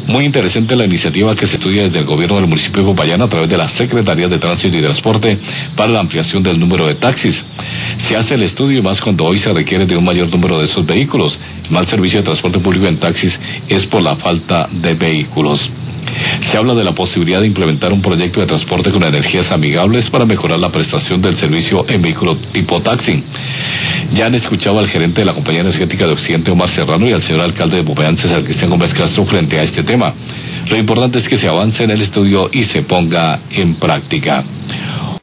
Muy interesante la iniciativa que se estudia desde el gobierno del municipio de Popayán a través de las Secretarías de Tránsito y Transporte para la ampliación del número de taxis. Se hace el estudio más cuando hoy se requiere de un mayor número de esos vehículos. El mal servicio de transporte público en taxis es por la falta de vehículos. Se habla de la posibilidad de implementar un proyecto de transporte con energías amigables para mejorar la prestación del servicio en vehículo tipo taxi. Ya han escuchado al gerente de la Compañía Energética de Occidente, Omar Serrano, y al señor alcalde de Popayán, César Cristian Gómez Castro, frente a este tema. Lo importante es que se avance en el estudio y se ponga en práctica.